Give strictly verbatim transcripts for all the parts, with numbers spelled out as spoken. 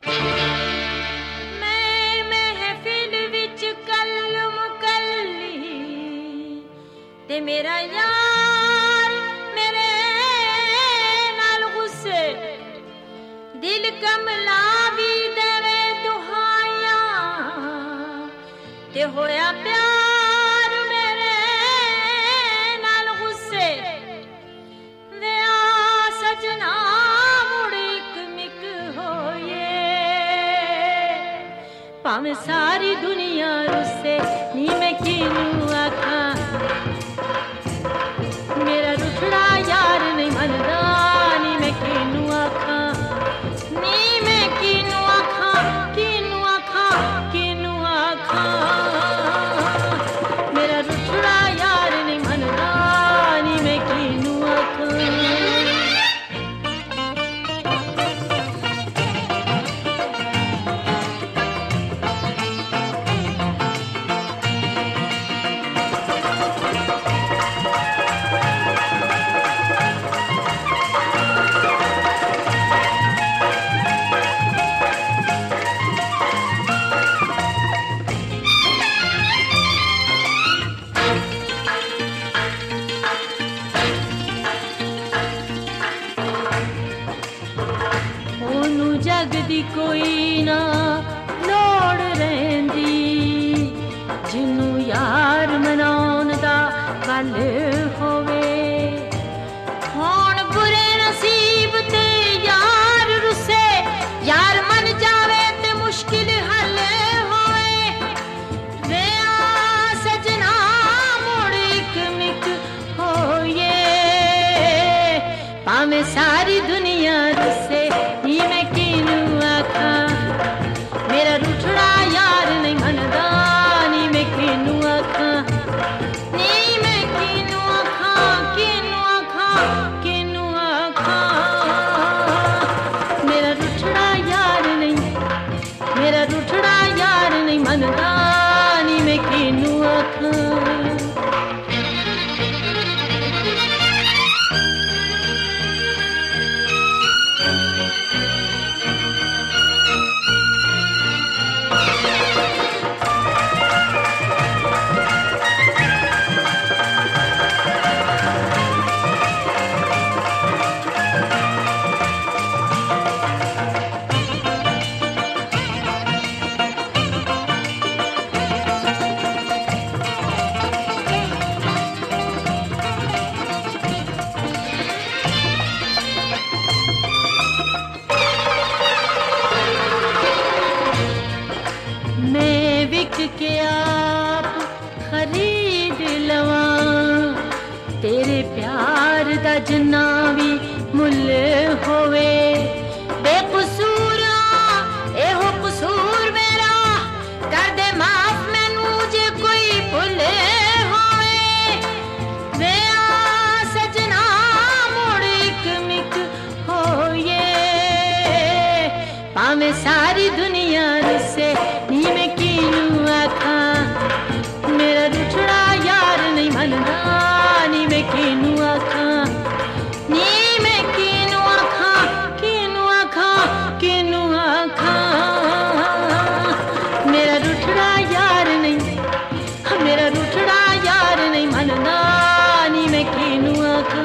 मैं महफिल विच कल मुकल्ली ते मेरा यार मेरे नाल गुस्से दिल कमला भी देवे दुहाइयां ते होया प्यार मेरे नाल गुस्से वे आ सजना मुड़ इक मिक होए भावें सारी दुनिया रुस्से नी मैं किनू आखा मेरा रुठड़ा यार नहीं मनदा नी मैं किनू आखा नी मैं किनू आखा किनू आखा किनू आखा मेरा रुठड़ा यार नहीं मनदा नी मैं किनू आखा जगदी कोई ना लोड़ रहंदी जिन्नू यार मनाउण दा गल होवे हुण बुरे नसीब ते यार रुसे यार मन जावे ते मुश्किल हल होए वे आ सजना मुड़ इक मिक होए भावें सारी दुनिया रुसे नी मैं मेरा रुठड़ा यार नहीं मनदा नी मैं किनू आखा नी मैं किनू आखा किनू आखा किनू आखा मेरा रुठड़ा यार नहीं मेरा रुठड़ा यार नहीं मनदा नी मैं किनू आखा के आप खरीद लवां तेरे प्यार दा जिन्ना भी मुल होवे बेकसूर एहो कसूर मेरा कर दे माफ मैनू जे कोई भुल होवे वे आ सजना मुड़ इक मिक होए भावें सारी दुनिया रुसे नी मैं किनू आखा मेरा रुठड़ा यार नहीं मनदा नी मैं किनू आखा नी मैं किनू आखा किनू आखा किनू आखा मेरा रुठड़ा यार नहीं मेरा रुठड़ा यार नहीं मनदा नी मैं किनू आखा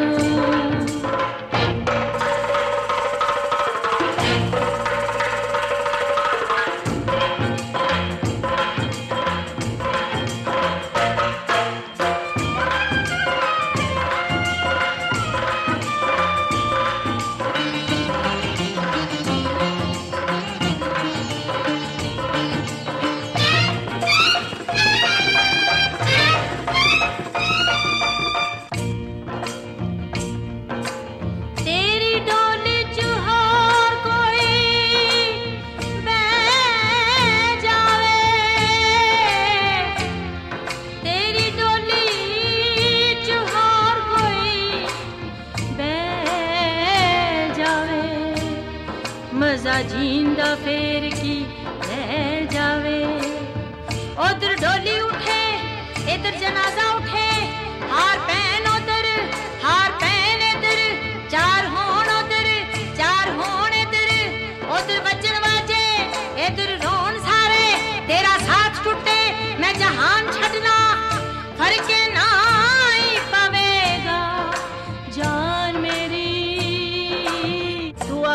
मजा जींदा फेर की रह जावे उधर डोली उठे इधर जनाजा उठे हार पैन उधर हार पैन इधर चार होन उधर चार होन इधर उधर बजन बाजे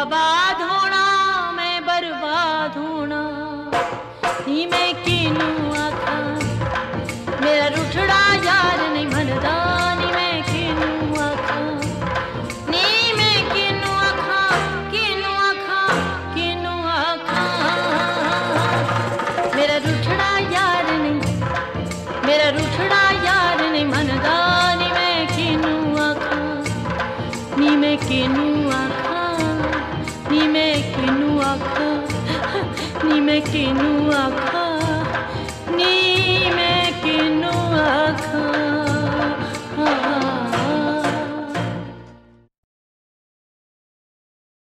आबाद होना मैं बर्बाद होना नी मैं किनू आखा मेरा रुठड़ा यार नहीं मनदा नी मैं किनू आखा नी मैं किनू आखा किनू आखा किनू आखा मेरा रुठड़ा यार नहीं मेरा रुठड़ा यार नहीं मनदा नी मैं किनू आखा नी मैं किनू आखा नी मैं किनू आखा नी मैं किनू आखा